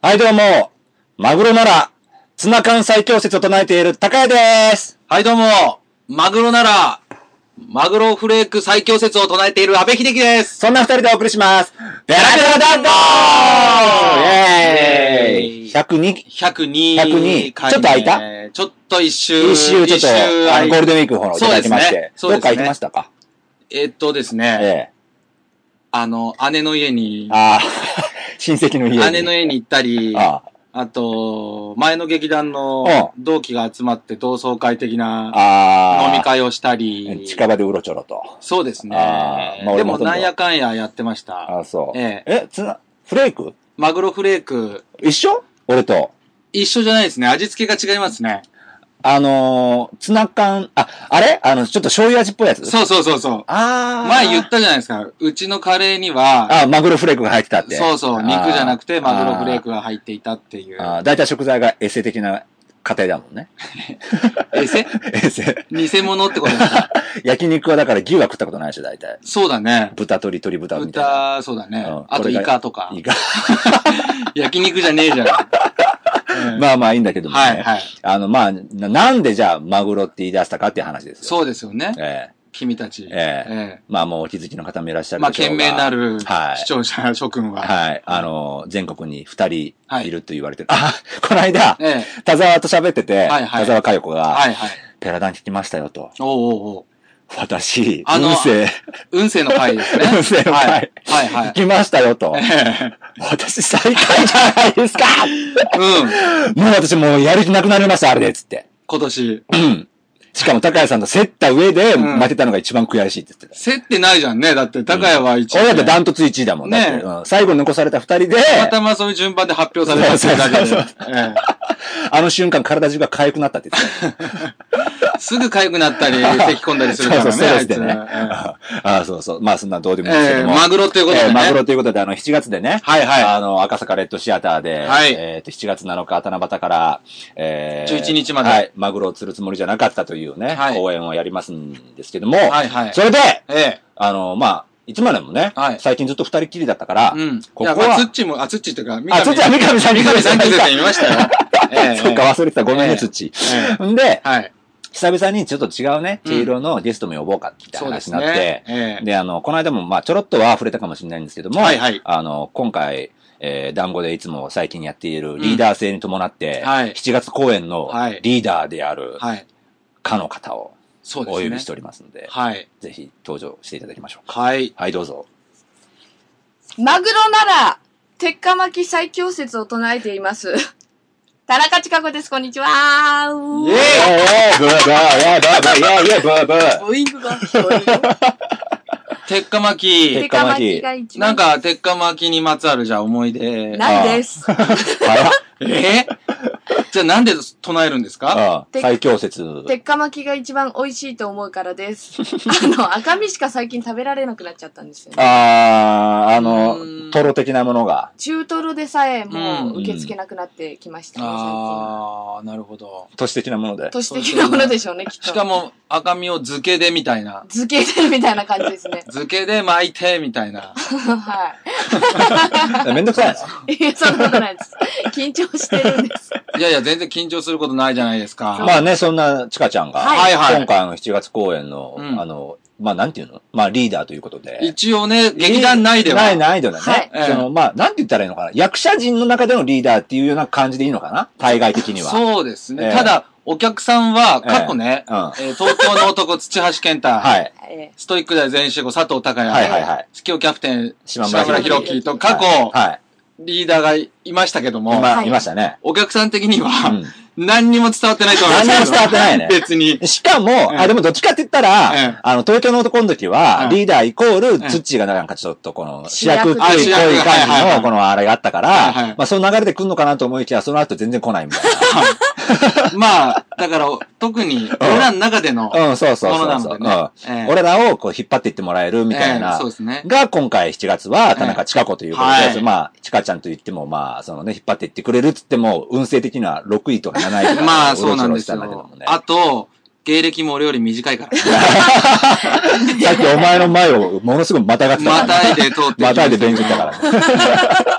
はいどうも、マグロなら、ツナ缶最強説を唱えている高谷です。 はいどうも、マグロなら、マグロフレーク最強説を唱えている阿部秀樹です。 そんな二人でお送りします。ベラベラダンボーイェーイ !102。ちょっと空いた？ ちょっと一周ちょっと、ゴールデンウィークの方をいただきまして。 そうですね。 どっか行きましたか？ ですね。姉の家に。 親戚の家に。 姉の家に行ったり、あと、前の劇団の同期が集まって同窓会的な飲み会をしたり。 近場でうろちょろと。 そうですね。でもなんやかんややってました。 そう。フレーク？ マグロフレーク。 一緒？俺と。 一緒じゃないですね。味付けが違いますね。 ツナ缶、あれちょっと醤油味っぽいやつ？ そう。前言ったじゃないですか。うちのカレーには、 マグロフレークが入ってたって。 そう。肉じゃなくてマグロフレークが入っていたっていう。 だいたい食材がエセ的な家庭だもんね。 エセ？偽物ってことですか？ 焼肉はだから牛は食ったことないでしょ、だいたい。 そうだね。 豚みたいな。 そうだね。あとイカとか。 イカ。 焼肉じゃねえじゃん。 まあいいんだけどもね。 はい。 なんでじゃあマグロって言い出したかっていう話ですよ。 そうですよね。君たち。 もうお気づきの方もいらっしゃるでしょうが。 懸命なる視聴者諸君は。 はい。全国に2人いると言われてる。この間、田沢と喋ってて、田沢佳代子が、ペラダン聞きましたよと。私、 運勢の回ですね。 運勢の回。聞きましたよと。私最下位じゃないですか。もう私もうやる気なくなりました、あれで、つって。 今年。 しかも高谷さんと競った上で負けたのが一番悔しいって言ってた。 競ってないじゃんね。だって高谷は1位。 俺だってダントツ1位だもんね。最後に残された2人で。 たまたまそういう順番で発表されたってだけで。 あの瞬間体中が痒くなったって言ってた。 すぐ痒くなったり、咳込んだりするからね。 そうですね。そう。まあそんなどうでもいいですけども。 マグロということでね。 マグロということで7月でね。赤坂レッドシアターで、7月7日七夕から、 11日まで。 マグロを釣るつもりじゃなかったというね、公演をやりますんですけども。それで、いつまでもね、最近ずっと二人きりだったから、 ここは。ツッチっていうか、 三上さんって言いましたよ。 そうか、忘れてた。ごめんね、ツッチ。んで、久々にちょっと違うね、毛色のゲストも呼ぼうかって話になって、で、この間もちょろっとは触れたかもしれないんですけども、今回、団子でいつも最近やっているリーダー制に伴って、7月公演のリーダーである、かの方を、お呼びしておりますので、ぜひ登場していただきましょうか。はい、どうぞ。 マグロなら、鉄火巻き最強説を唱えています。田中千佳子です。こんにちは。 イェーイブーイングが聞こえる。 鉄火巻き。 鉄火巻きが一番。 なんか、鉄火巻きにまつわるじゃあ思い出。 ないです。 じゃあなんで唱えるんですか？ 最強説。 鉄火巻きが一番美味しいと思うからです。赤身しか最近食べられなくなっちゃったんですよね。 トロ的なものが。 中トロでさえもう受け付けなくなってきましたね、最近。 なるほど。 都市的なもので。 都市的なものでしょうね、きっと。 しかも赤身を漬けでみたいな。 漬けでみたいな感じですね。 漬けで巻いてみたいな。 はい。 めんどくさいな。 いや、そんなことないです。緊張してるんです。 いや、全然緊張することないじゃないですか。 まあね、そんなちかちゃんが、今回の7月公演の、なんていうのリーダーということで。 一応ね、劇団内では。 内ではね。なんて言ったらいいのかな。役者陣の中でのリーダーっていうような感じでいいのかな対外的には。 そうですね。ただ、お客さんは、過去ね、東京の男、土橋健太、ストイック大全集合、佐藤孝也、スキョキャプテン、島村博樹と、過去、リーダーがいましたけども、 いましたね。 お客さん的には、何にも伝わってないと思います。 何にも伝わってないね。 別に。 しかも、でもどっちかって言ったら、東京の男の時は、リーダーイコール、ツッチーがなんかちょっとこの、主役っぽい感じの、このあれがあったから、その流れで来んのかなと思いきや、その後全然来ないみたいな。だから、特に、俺らの中での、ものなのでね。 俺らをこう引っ張っていってもらえるみたいな、が今回7月は、田中千佳子ということで、千佳ちゃんと言っても、引っ張っていってくれるっつっても、運勢的には6位とか7位とか。 そうなんですよ。あと、芸歴も俺より短いから。 さっきお前の前をものすごくまたがってた。 またいで通って。 またいで便所ったからね。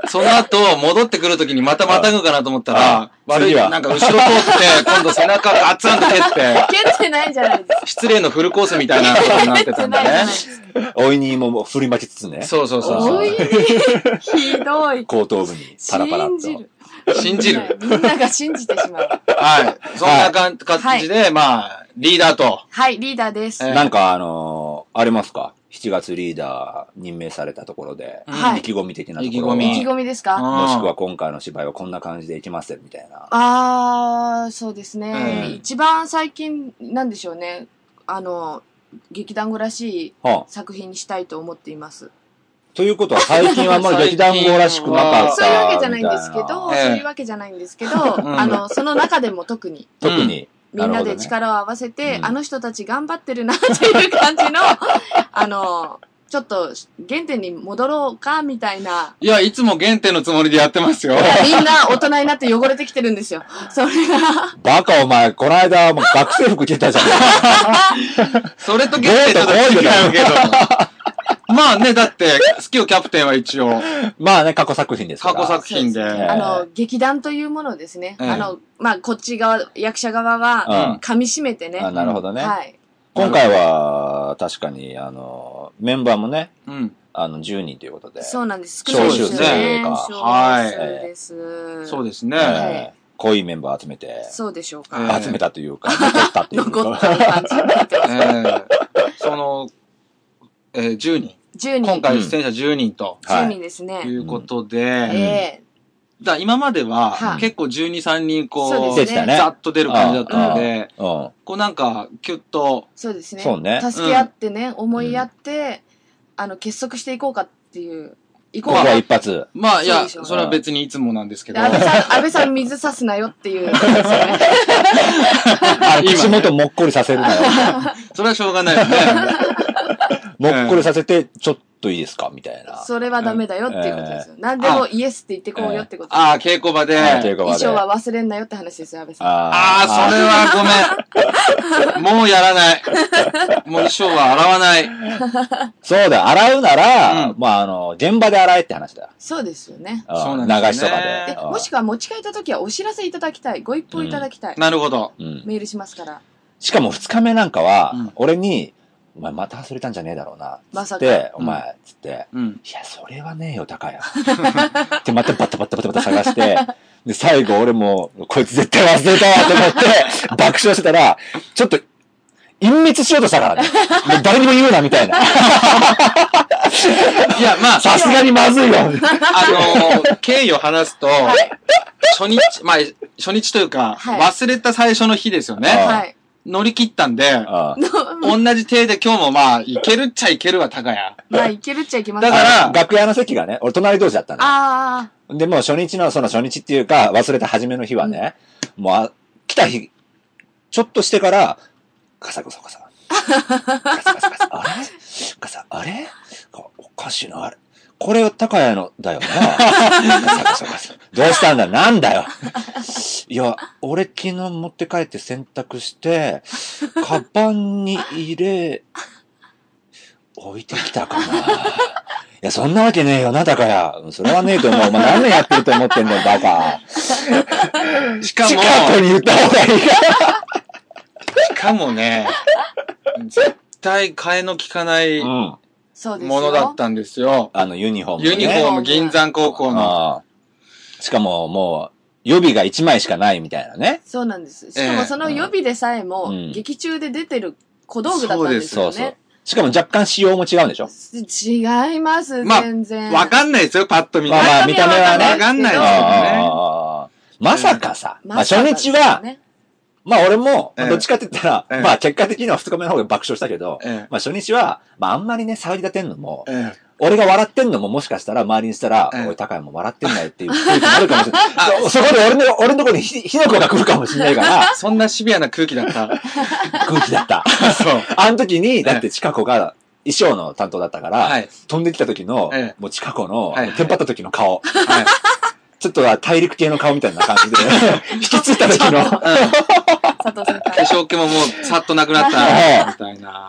その後、戻ってくるときにまたまたぐかなと思ったら、悪い、なんか後ろ通って、今度背中ガツンと蹴って。 蹴ってないじゃないですか。 失礼のフルコースみたいなことになってたんだね。 おいにも振り巻きつつね。 そう。 おいに、ひどい。 後頭部にパラパラっと。 信じる。 みんなが信じてしまう。 はい。そんな感じで、まあ、リーダーと。 はい、リーダーです。 なんかありますか？7月リーダー任命されたところで、意気込み的なところは。 意気込みですか？ もしくは今回の芝居はこんな感じでいきますよ、みたいな。 そうですね。一番最近、なんでしょうね。劇団語らしい作品にしたいと思っています。 ということは最近はあんまり劇団語らしくなかった。 そういうわけじゃないんですけど、その中でも特に。みんなで力を合わせて、あの人たち頑張ってるなっていう感じの、ちょっと原点に戻ろうかみたいな。 いや、いつも原点のつもりでやってますよ。 みんな大人になって汚れてきてるんですよ。それが。 バカお前、この間もう学生服着てたじゃん。 それと原点と違うけど。まあね、だって、スキオキャプテンは一応。 まあね、過去作品ですから。 過去作品で。 劇団というものですね。まあ、こっち側、役者側は、噛み締めてね。 なるほどね。 はい。 今回は、確かに、メンバーもね、10人ということで。 そうなんです。 少数制か。 はい。そうですね。 濃いメンバー集めて。 そうでしょうか。 集めたというか、残ったっていうか。 残った感じになってます 。10人。今回出演者10人と。 10人ですね。 いうことで、今までは結構12、3人こう、ざっと出る感じだったので、こうなんか、キュッと。 そうですね。助け合ってね、思いやって、結束していこうかっていう。 ここは一発。 まあ、いや、それは別にいつもなんですけど。 安倍さん水差すなよっていう。 口元もっこりさせるなよ。 それはしょうがないよね。 もっこりさせて、ちょっといいですかみたいな。 それはダメだよっていうことですよ。何でもイエスって言ってこうよってことです。 稽古場で。 衣装は忘れんなよって話ですよ、安倍さん。 それはごめん。もうやらない。もう衣装は洗わない。 そうだ、洗うなら、まあ現場で洗えって話だ。 そうですよね。 そうなんです流しとかで。 もしくは持ち帰った時はお知らせいただきたい。ご一報いただきたい。 なるほど。 メールしますから。 しかも2日目なんかは、俺に、お前また忘れたんじゃねえだろうな。つって、お前、つって、いや、それはねえよ、高谷。で、またバタバタ探して、で、最後俺も、こいつ絶対忘れたわと思って、爆笑してたら、ちょっと、隠滅しようとしたからね。誰にも言うな、みたいな。いや、まあ、 さすがにまずいよ。 経緯を話すと、初日というか、忘れた最初の日ですよね。はい。乗り切ったんで、同じ手で今日もまあ、いけるっちゃいけるわ、高谷。 まあ、いけるっちゃいけます。 だから、楽屋の席がね、俺隣同士だったの。で、もう初日っていうか、忘れた初めの日はね、もう、来た日、ちょっとしてから、ガサ。あれおかしいな、あれ。これ高谷のだよな。どうしたんだなんだよ。いや、俺昨日持って帰って洗濯して、カバンに入れ、置いてきたかな。いや、そんなわけねえよな、高谷。それはねえと思う。お前何年やってると思ってんだよ、バカ。 しかも、 近くに言った方がいいから。 しかもね、絶対替えの利かない、ものだったんですよ。 ユニフォーム、 ユニフォーム、銀山高校の。 しかももう、予備が1枚しかないみたいなね。 そうなんです。しかもその予備でさえも、劇中で出てる小道具だったんですよね。そう。 しかも若干仕様も違うんでしょ？ 違います、全然。 わかんないですよ、パッと見。 まあ見た目はね。 わかんないですよね。 まさかさ、初日は、まあ俺も、どっちかって言ったら、まあ結果的には2日目の方が爆笑したけど、まあ初日は、まああんまりね、騒ぎ立てんのも、俺が笑ってんのももしかしたら周りにしたら、おい、高谷も笑ってんなよっていう空気になるかもしれない。そこで俺のところに火の粉が来るかもしれないから。 そんなシビアな空気だった。 空気だった。そう。あの時に、だって近子が衣装の担当だったから、飛んできた時の、もう近子の、テンパった時の顔。ちょっとは大陸系の顔みたいな感じで、引きついた時の。 佐藤さん。 化粧気ももうさっとなくなった、みたいな。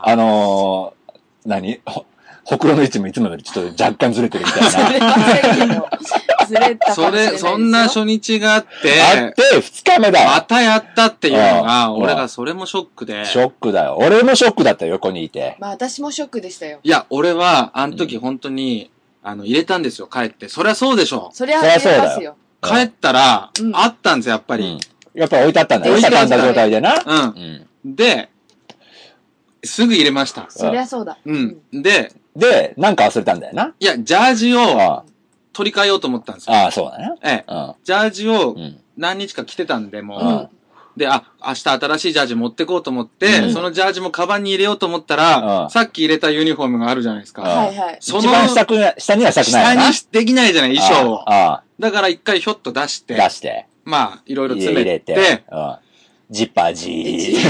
ほくろの位置もいつもよりちょっと若干ずれてるみたいな。 忘れたかもしれないですよ。 そんな初日があって、 2日目だよ。 またやったっていうのが、俺がそれもショックで。 ショックだよ。俺もショックだったよ、横にいて。 まあ私もショックでしたよ。 いや、俺は、あの時本当に、入れたんですよ、帰って。そりゃそうでしょ。 そりゃ入れますよ。 帰ったら、あったんですよ、やっぱり。 やっぱり置いてあったんだよ。置いてあった状態でな。 で、すぐ入れました。 そりゃそうだ。 で、 なんか忘れたんだよな。 いや、ジャージを取り替えようと思ったんですよ。 ああ、そうだね。 ジャージを何日か着てたんで、もう。で、明日新しいジャージ持ってこうと思って、そのジャージもカバンに入れようと思ったら、さっき入れたユニフォームがあるじゃないですか。 はいはい。 一番下にはしたくないな。 下にできないじゃない、衣装を。だから一回ひょっと出して。まあ、いろいろ詰めて。 ジッパージ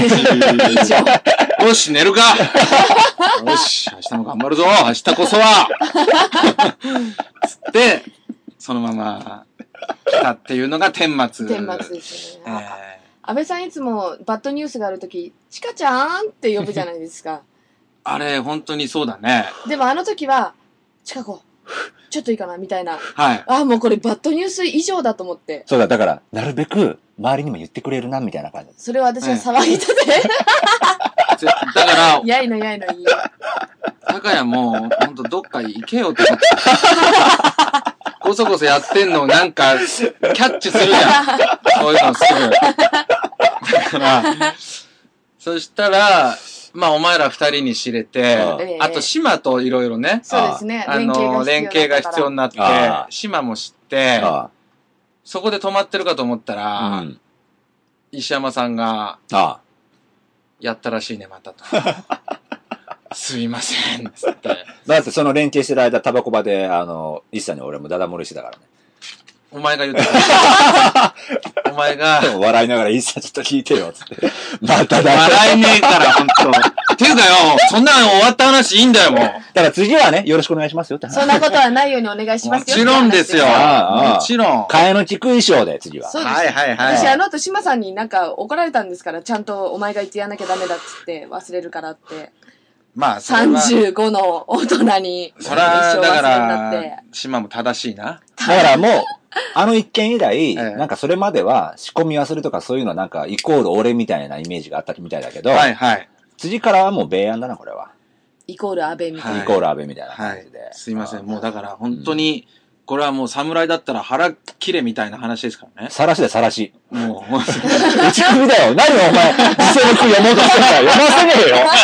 ー。 よし、寝るか。よし、明日も頑張るぞ。明日こそは。つって、そのまま来たっていうのが天末。 天末ですね。安倍さんいつもバッドニュースがあるとき、チカちゃんって呼ぶじゃないですか。 あれ、本当にそうだね。 でもあの時は、チカ子、ちょっといいかなみたいな。 はい。 あ、もうこれバッドニュース以上だと思って。 そうだ、だから、なるべく、周りにも言ってくれるな、みたいな感じ。 それは私は騒ぎ立て。 だから、 やいのやいのいい。 高谷も、ほんとどっか行けよって思って。こそこそやってんのをなんか、キャッチするじゃん。そういうのすぐ。だから、そしたら、まあ、お前ら二人に知れて、あと、島といろいろね。 そうですね。 連携が必要になって、島も知って、そこで止まってるかと思ったら、石山さんが、やったらしいね、またと。すいません、つって。 だってその連携してる間、タバコ場で、一茶に俺もダダ漏れしてたからね。 お前が言ってた。お前が。 笑いながら一茶ちょっと聞いてよ、つって。まただ。 笑えねえから、ほんと。ていうかよ、そんなの終わった話いいんだよ、もう。だから次はね、よろしくお願いしますよって話。 そんなことはないようにお願いしますよ。 もちろんですよ。もちろん。 替えの利く衣装で、次は。 そうです。 はいはいはい。 私、後、島さんになんか怒られたんですから、ちゃんとお前が言ってやんなきゃダメだっつって忘れるからって。 まあ、 35の大人に。 そら、だから、島も正しいな。 だからもう、一件以来、なんかそれまでは仕込み忘れとかそういうのなんかイコール俺みたいなイメージがあったみたいだけど、 はいはい。 次からはもう米安だな、これは。 イコール安倍みたいな。 イコール安倍みたいな感じで。 すいません。もうだから本当に、これはもう侍だったら腹切れみたいな話ですからね。 さらしだよ、さらし。 もう、 打ち首だよ。何お前、実際の句読もうとしてんだよ。読ませね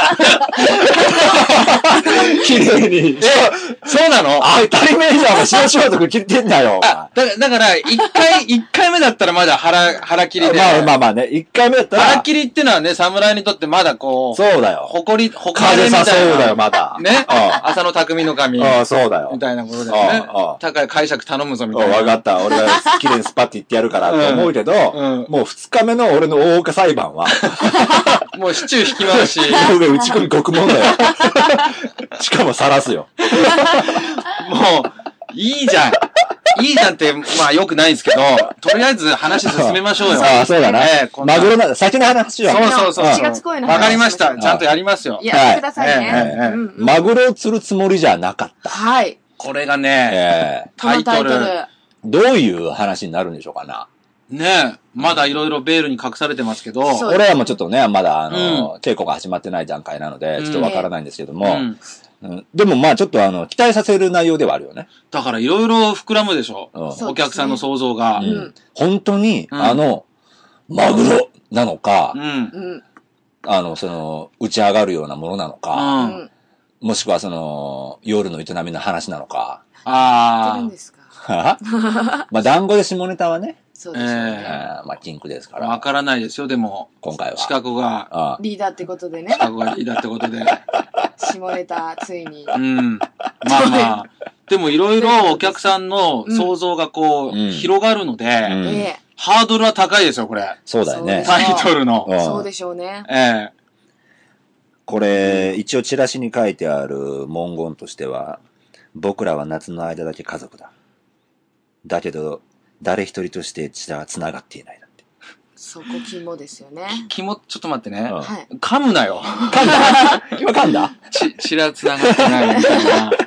えよ。綺麗に。 そうなの？ 当たり前じゃん。白装束切ってんだよ。 だから、一回目だったらまだ腹切りで。 まあね。一回目だったら。 腹切りってのはね、侍にとってまだこう。 そうだよ。 誇りみたいな。 そうだよ、まだ。 ね。浅野匠の神。 そうだよ。 みたいなことだよね。高い解釈頼むぞみたいな。 わかった。俺が綺麗にスパッて言ってやるからと思うけど、もう2日目の俺の大岡裁判は、 もうシチュー引き回し。 上打ち込み獄門だよ。しかも晒すよ。 もう、いいじゃん。いいじゃんって、まあ良くないんですけど、とりあえず話進めましょうよ。 ああ、そうだな。マグロ先の話は。 そう。 7月公演の話。 わかりました。ちゃんとやりますよ。 やってくださいね。 マグロを釣るつもりじゃなかった。 はい。 これがね、タイトル。 どういう話になるんでしょうかな。 ねえ、まだいろいろベールに隠されてますけど。 俺らもちょっとね、まだ稽古が始まってない段階なので、ちょっとわからないんですけども。でもまあちょっと期待させる内容ではあるよね。 だからいろいろ膨らむでしょ。お客さんの想像が。 本当に、マグロなのか、打ち上がるようなものなのか、もしくは夜の営みの話なのか。 ああ。 まあ団子で下ネタはね。 そうですね。 まあ禁句ですから。 わからないですよ、でも。 今回は。 資格が。 リーダーってことでね。 資格がリーダーってことで。 下ネタ、ついに。 まあまあ。でもいろいろお客さんの想像がこう、広がるので、ハードルは高いですよ、これ。 そうだよね。 タイトルの。 そうでしょうね。 これ、一応チラシに書いてある文言としては、僕らは夏の間だけ家族だ。だけど、誰一人として血は繋がっていないだって。 そこ肝ですよね。 肝、ちょっと待ってね。噛むなよ。 噛んだ今噛んだ血は繋がってないみたいな。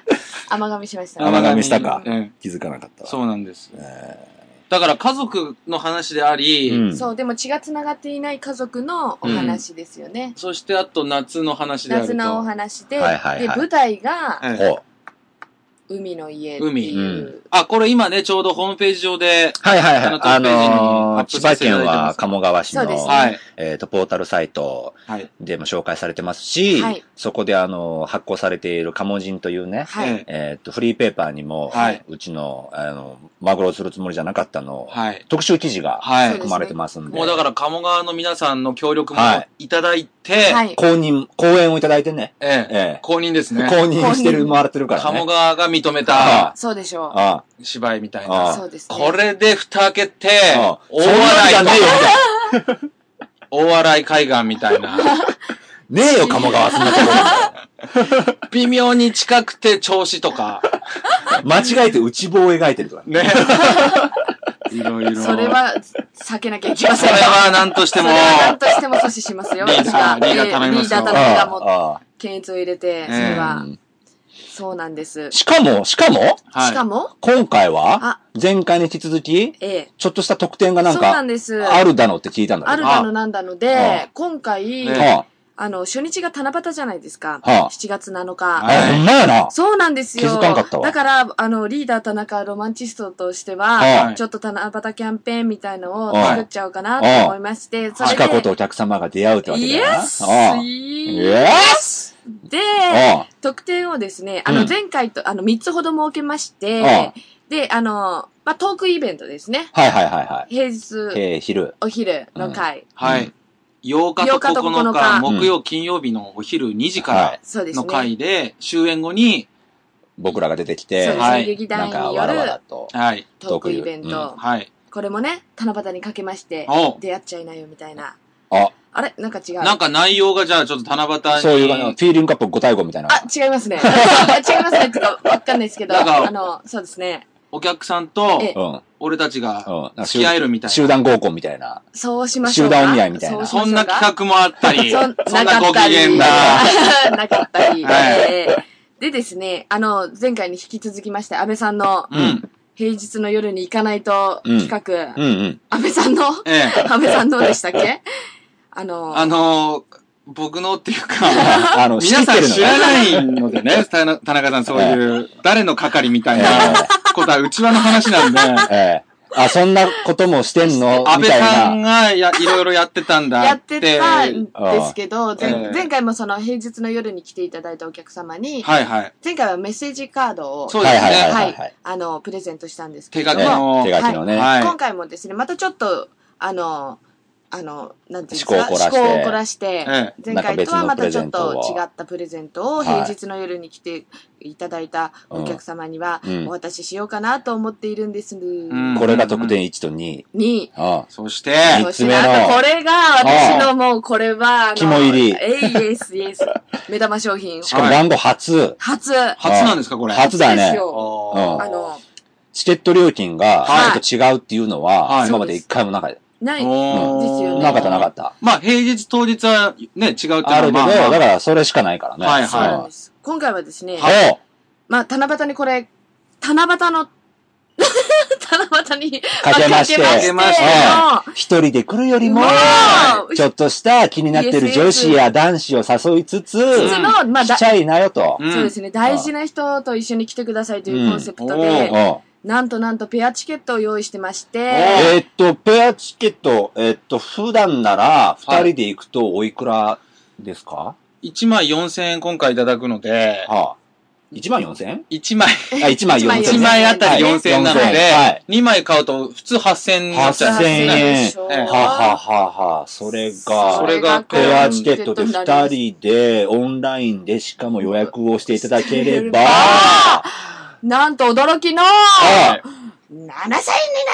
甘噛みしましたね。 甘噛みしたか。気づかなかったわ。 そうなんです。だから家族の話であり、 そう、でも血が繋がっていない家族のお話ですよね。 そしてあと夏の話であると。 夏のお話で、で、舞台が、海の家っていう。 あ、これ今ね、ちょうどホームページ上で、 はいはいはい。千葉県は鴨川市の、ポータルサイトでも紹介されてますし、そこで発行されている鴨人というね、フリーペーパーにも、うちの、マグロをするつもりじゃなかったの、特集記事が含まれてますんで。 もうだから鴨川の皆さんの協力もいただいて、 公演をいただいてね。 公認ですね。 公認してもらってるからね。 鴨川が認めた、 そうでしょう。 芝居みたいな。 そうですね。 これで蓋開けて、大笑い。大笑い海岸みたいな。 ねえよ、鴨川、そんなところ。微妙に近くて調子とか。 間違えて内棒を描いてるとかね。 いろいろ。 それは避けなきゃいけません。 それは何としても。 何としても阻止しますよ。 リーダー頼みますよ。 リーダーがも検閲を入れて、それは。そうなんです。 しかも今回は前回に引き続き、ちょっとした特典がなんか、あるだのって聞いたんだけど。 あるだのなんだので、今回、初日が七夕じゃないですか。7月7日。 ほんまやな。 そうなんですよ。 気づかんかったわ。 だから、リーダー田中ロマンチストとしては、ちょっと七夕キャンペーンみたいのを作っちゃおうかなと思いまして、 それで。近子とお客様が出会うってわけだな。 イエスで、特典をですね、前回と、3つほど設けまして、で、トークイベントですね。平日、お昼の回。 8日と9日、木曜、金曜日のお昼2時からの回で、終演後に、 僕らが出てきて、 劇団によるトークイベント。これもね、七夕にかけまして、出会っちゃいなよみたいな。あれなんか違う。 なんか内容がじゃあちょっと七夕に。 そういうフィーリングカップ5対5みたいな。 違いますね。違いますねってか、わかんないですけど、そうですね。 お客さんと、俺たちが、付き合えるみたいな。 集団合コンみたいな。 そうしましょう。 集団お見合いみたいな。 そんな企画もあったり、そんなご機嫌な。 なかったり。でですね、前回に引き続きまして、安倍さんの、平日の夜に行かないと企画、安倍さんの、安倍さんのでしたっけ？ 僕のっていうか、皆さん知らないのでね、田中さんそういう、誰の係みたいなことは内輪の話なんで、 そんなこともしてんの安倍さんがいろいろやってたんだって。 やってたんですけど、前回もその平日の夜に来ていただいたお客様に、前回はメッセージカードを、 そうですね。 プレゼントしたんですけど、 手書きのね。 今回もですね、またちょっと、なんていうんですか、思考を凝らして、前回とはまたちょっと違ったプレゼントを平日の夜に来ていただいたお客様にはお渡ししようかなと思っているんです。 これが特典1と2。 そして、 3つ目の。 これが私のもうこれは、 肝入り。 イエス。目玉商品。 しかも番号初。 初なんですかこれ。 初だね。チケット料金がちょっと違うっていうのは、今まで一回もなかった。 ないですよね。 なかった。 まあ、平日当日はね、違うっていうのはあるけど、だからそれしかないからね。 そうなんです。今回はですね、まあ、七夕にこれ、七夕にかけまして、一人で来るよりも、ちょっとした気になってる女子や男子を誘いつつ、来ちゃいなよと。 そうですね、大事な人と一緒に来てくださいというコンセプトで、なんとペアチケットを用意してまして。 ペアチケット、普段なら二人で行くとおいくらですか？ 1 枚4000円今回いただくので、 1万4000円 ?1 枚。 1万4000円。 1枚あたり4000円なので、2枚買うと普通8000円になっちゃうんですね。それがペアチケットで2人でオンラインでしかも予約をしていただければ、 なんと驚きの、7000円になります。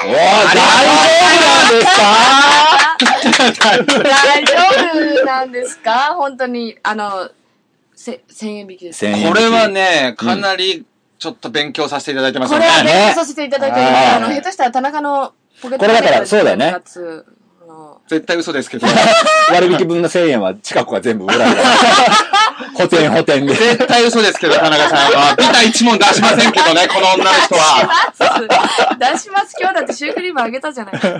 大丈夫なんですか本当に、1000円引きです。 これはね、かなり、ちょっと勉強させていただいてますね。これは勉強させていただいてます。下手したら田中のポケットマネー。 これだから、そうだよね。 絶対嘘ですけど。 割引分の1000円は近くは全部裏で。 補填で。 絶対嘘ですけど、田中さんは。ビタ一問出しませんけどね、この女の人は。 出します。今日だってシュークリームあげたじゃないですか。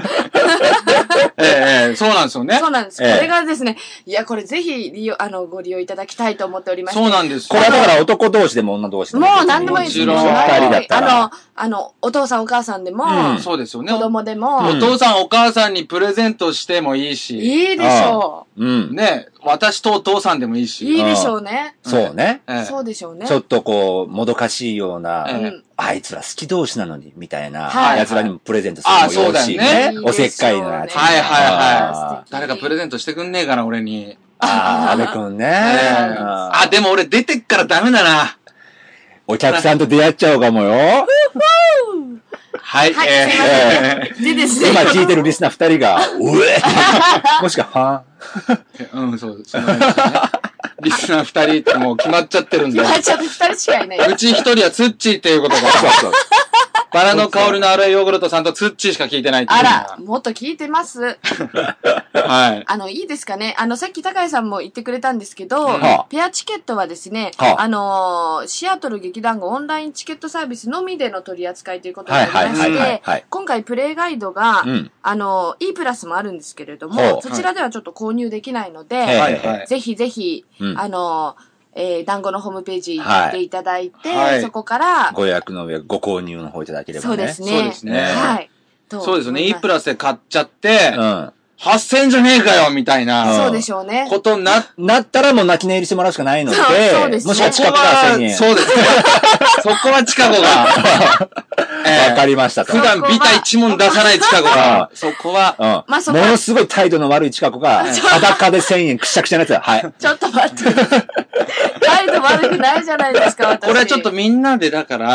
そうなんですよね。 そうなんです。これがですね、いや、これぜひご利用いただきたいと思っておりまして。 そうなんです。 これはだから男同士でも女同士でも。 もう何でもいいです。 もちろん。 二人だったら。 お父さんお母さんでも、 そうですよね。 子供でも、 お父さんお母さんにプレゼントしてもいいし。 いいでしょう。 ね、私とお父さんでもいいし。 いいでしょうね。 そうね。 そうでしょうね。 ちょっとこう、もどかしいような、あいつら好き同士なのに、みたいな、奴らにもプレゼントするのもよろしいね。おせっかいのやつ。 はいはいはい。誰かプレゼントしてくんねえかな、俺に。 安部くんね。 でも俺出てっからダメだな。 お客さんと出会っちゃうかもよ。 はい、 でですね。 今聞いてるリスナー2人が、うえもしくは、 そうですね。リスナー2人ってもう決まっちゃってるんで。 決まっちゃって2人しかいない。 うち1人はツッチーっていうことが。そう。バラの香りの荒いヨーグルトさんとツッチーしか聞いてないっていう。 あら、もっと聞いてます。 はい。 いいですかね。さっき高井さんも言ってくれたんですけど、ペアチケットはですね、シアトル劇団号オンラインチケットサービスのみでの取り扱いということになりまして、今回プレイガイドが、E プラスもあるんですけれども、そちらではちょっと購入できないので、ぜひぜひ、団子のホームページ行っていただいて、そこから、 ご予約の上、ご購入の方いただければね。 そうですね。 そうですね。 はい。 そうですよね。E プラスで買っちゃって、8000円じゃねえかよみたいな。 そうでしょうね。 ことなったらもう泣き寝入りしてもらうしかないので、 そうですね。 もしくは近くから1000円。 そうですね。そこは近子が。 わかりましたと。 普段ビタ一問出さない近子が。そこは。 ものすごい態度の悪い近子が、裸で1000円くしゃくしゃのやつだ。はい。 ちょっと待って。態度悪くないじゃないですか、私。 これはちょっとみんなでだから、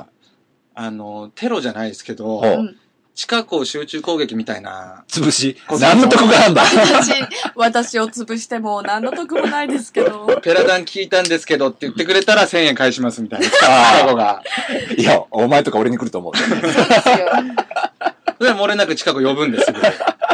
テロじゃないですけど、近くを集中攻撃みたいな。 潰し。何の得があんだ私を潰しても何の得もないですけど。 ペラダン聞いたんですけどって言ってくれたら1000円返しますみたいな。近子が。 いや、お前とか俺に来ると思う。そうですよ。 それは漏れなく近く呼ぶんですよ。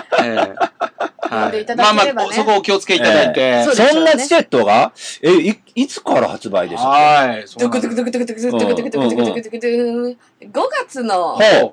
まあまあ、そこお気をつけいただいて。 そんなチケットが、いつから発売でしたはい。 ドクドクドクドクドクドクドクドクドクドクドクドク5月の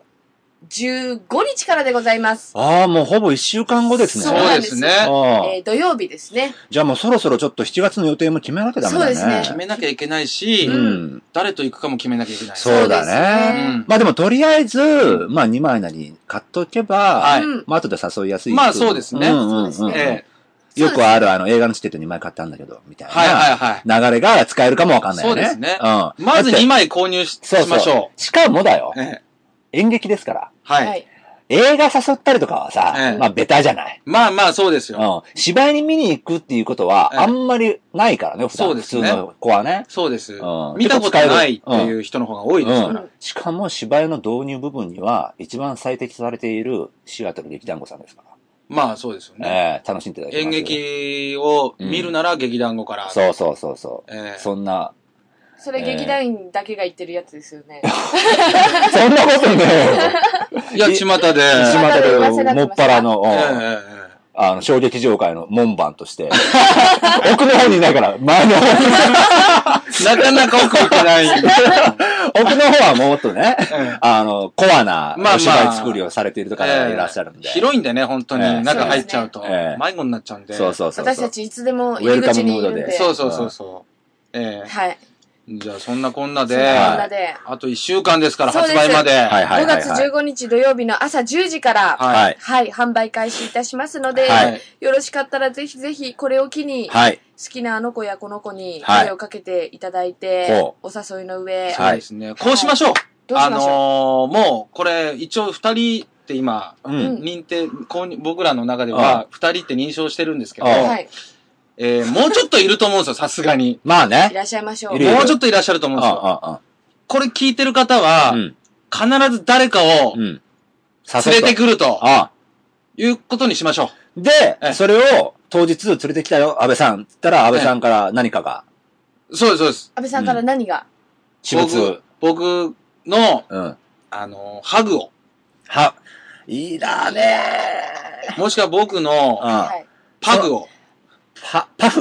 15日からでございます。 もうほぼ1週間後ですね。 そうですね。 土曜日ですね。 じゃあもうそろそろちょっと7月の予定も決めなきゃダメだね。 そうですね。 決めなきゃいけないし、誰と行くかも決めなきゃいけない。 そうだね。まあでもとりあえず、まあ2枚なり買っとけば、まあ後で誘いやすい。 まあそうですね。 よくある映画のチケット2枚買ったんだけど、みたいな流れが使えるかもわかんないよね。 そうですね。まず2枚購入しましょう。 しかもだよ。演劇ですから。 はい。 映画誘ったりとかはさ、まあベタじゃない。 まあまあそうですよ。 芝居に見に行くっていうことはあんまりないからね、普通の子はね。 そうです。見たことないっていう人の方が多いですから。 しかも芝居の導入部分には一番最適されているシアトル劇団子さんですから。 まあそうですよね。 楽しんでいただきます。 演劇を見るなら劇団子から。 そう。そんな。 それ劇団員だけが言ってるやつですよね。 そんなことね。 いや、巷で、もっぱらの、小劇場界の門番として。奥の方にいないから、前の方に。 なかなか奥行けない。 奥の方はもっとね、コアなお芝居作りをされている方がいらっしゃるんで。 広いんでね、本当に。中入っちゃうと、迷子になっちゃうんで。 そう。 私たちいつでも入り口にいるんで。 そう。 はい。 じゃあ、そんなこんなで、あと1週間ですから、発売まで。 5月15日土曜日の朝10時から、はい、販売開始いたしますので、よろしかったらぜひぜひこれを機に、好きなあの子やこの子に声をかけていただいて、お誘いの上。 そうですね。こうしましょう。もう、これ、一応2人って今、認定、僕らの中では2人って認証してるんですけど、もうちょっといると思うんですよ、さすがに。 まあね。 いらっしゃいましょう。 もうちょっといらっしゃると思うんですよ。これ聞いてる方は、必ず誰かを連れてくると、いうことにしましょう。で、それを当日連れてきたよ、安倍さん。って言ったら、安倍さんから何かが。 そうです。 安倍さんから何が？ 僕の、ハグを。 いいだねもしくは僕の、パグを。 パフ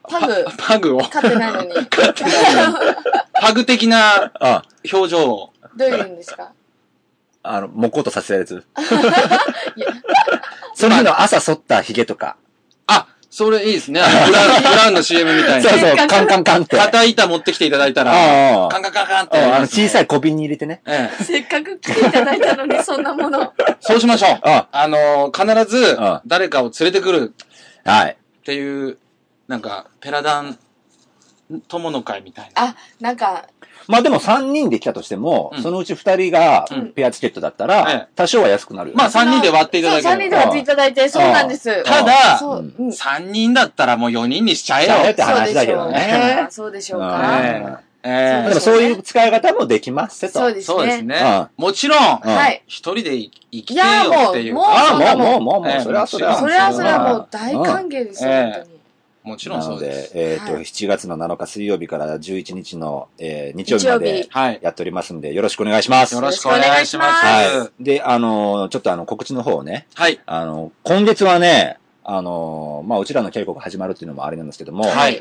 パグを飼ってないのに。 パグ的な表情を。 どういうんですか？ もこっとさせたやつ。その日の朝剃った髭とか。 それいいですね。ブラウンの CM みたいな。 そうそう、カンカンカンって。 硬い板持ってきていただいたら、カンカンカンカンって。 小さい小瓶に入れてね。 せっかく来ていただいたのに、そんなもの。 そうしましょう。必ず、誰かを連れてくる。 はい。 っていう、なんか、ペラダン友の会みたいな。 なんか、 まあでも3人で来たとしても、そのうち2人がペアチケットだったら、多少は安くなるよね。 まあ3人で割っていただける。3人で割っていただいて、そうなんです。 ただ、3人だったらもう4人にしちゃえよって話だけどね。 そうでしょうか。 でもそういう使い方もできますと。 そうですね。もちろん、一人で生きてよっていう。 もう、それはもう大歓迎ですよ、本当に。 もちろんそうです。 7月の7日水曜日から11日の、日曜日までやっておりますんで、よろしくお願いします。 よろしくお願いします。 はい。で、ちょっと告知の方をね。 はい。 今月はね、まあ、うちらの稽古が始まるっていうのもあれなんですけども、 はい。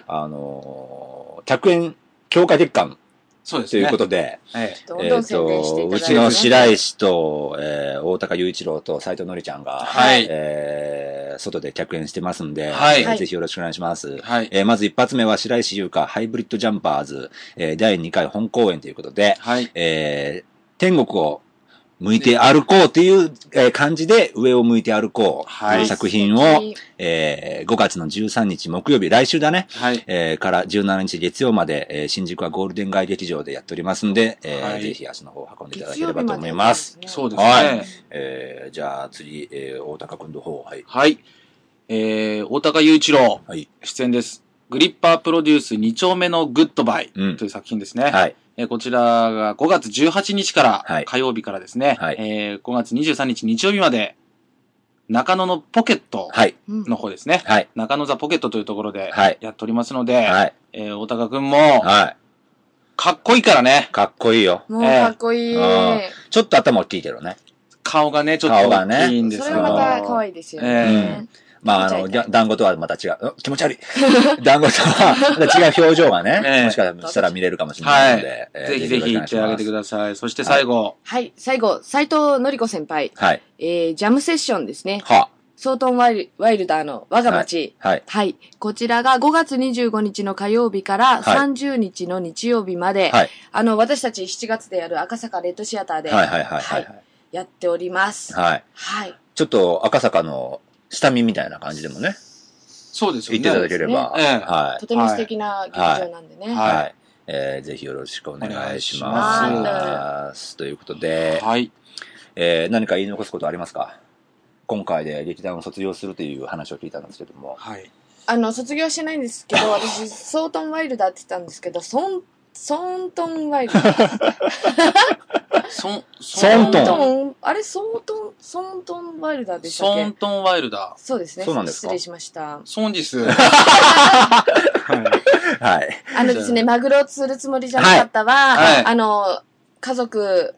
100円強化月間。 そうですね。 ということで、 うちの白石と、大高雄一郎と斉藤のりちゃんが、 はい。 外で客演してますんで、 はい。 ぜひよろしくお願いします。 はい。 まず一発目は白石優香ハイブリッドジャンパーズ、第2回本公演ということで、 はい。 天国を向いて歩こうという感じで上を向いて歩こうという作品を、5月の13日木曜日、来週だね。 はい。 から17日月曜まで、新宿はゴールデン街劇場でやっておりますんで、ぜひ足の方を運んでいただければと思います。 そうですね。はい。 じゃあ次、大高くんの方。はい。 はい。大高雄一郎。はい。出演です。グリッパープロデュース2丁目のグッドバイという作品ですね。 はい。 こちらが5月18日から、火曜日からですね、はい、5月23日日曜日まで、中野のポケットの方ですね。はい、中野ザポケットというところでやっておりますので、はい、大高くんも、はい、かっこいいからね。 かっこいいよ。 もうかっこいい。 ちょっと頭大きいけどね。 顔がね、ちょっと大きいんですけど。 それはまた可愛いですよね。 まあ、団子とはまた違う。気持ち悪い。団子とはまた違う表情がね、もしかしたら見れるかもしれないので。 ぜひぜひ行ってあげてください。そして最後。 はい、最後、斉藤のり子先輩。 はい。 ジャムセッションですね。はソートンワイルダーの我が町。はい。はい。こちらが5月25日の火曜日から30日の日曜日まで、はい。私たち7月でやる赤坂レッドシアターで、はい。やっております。 はい。はい。ちょっと赤坂の下見みたいな感じでもね。 そうですよね。 行っていただければ。 はい。とても素敵な劇場なんでね。 はい。ぜひよろしくお願いします。ということで、 はい。 何か言い残すことありますか？今回で劇団を卒業するという話を聞いたんですけども。 はい。 卒業しないんですけど、私、ソートンワイルダーって言ったんですけど、ソントンワイルダー。ソントンあれソントンワイルダーでしたっけ？ ソントンワイルダー。 そうですね。 そうなんですか？ 失礼しました。 ソンジス。 はい。 ですね、マグロを釣るつもりじゃなかったは、家族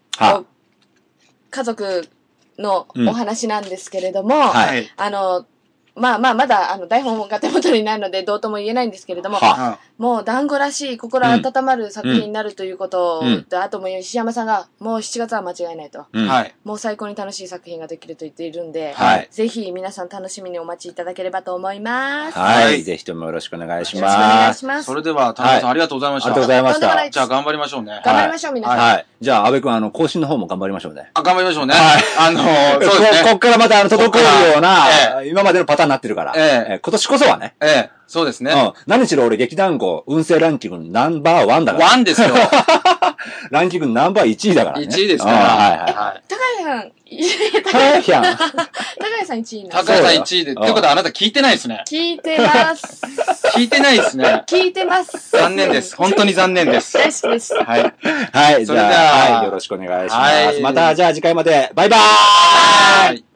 のお話なんですけれども、まだ、台本が手元にないので、どうとも言えないんですけれども、もう、団子らしい、心温まる作品になるということと、あとも石山さんが、もう7月は間違いないと。もう最高に楽しい作品ができると言っているんで、ぜひ皆さん楽しみにお待ちいただければと思います。 はい。ぜひともよろしくお願いします。 よろしくお願いします。 それでは、田中さんありがとうございました。 ありがとうございました。 じゃあ頑張りましょうね。 頑張りましょう、皆さん。 はい。じゃあ、安部君、更新の方も頑張りましょうね。 頑張りましょうね。 そうですね。こっからまた届くような、今までのパターンになってるから。今年こそはね。 そうですね。 何しろ俺劇団子運勢ランキングナンバー1だから。 1ですよ。 ランキングナンバー1位だからね。 1位ですから。はい。 高谷さん1位高谷さん1位で。ってことはあなた聞いてないですね。 聞いてます。 聞いてないですね。 聞いてます。 残念です。本当に残念です。 大好きです。 はい。 はい。じゃあ、よろしくお願いします。また、じゃあ次回まで。バイバーイ。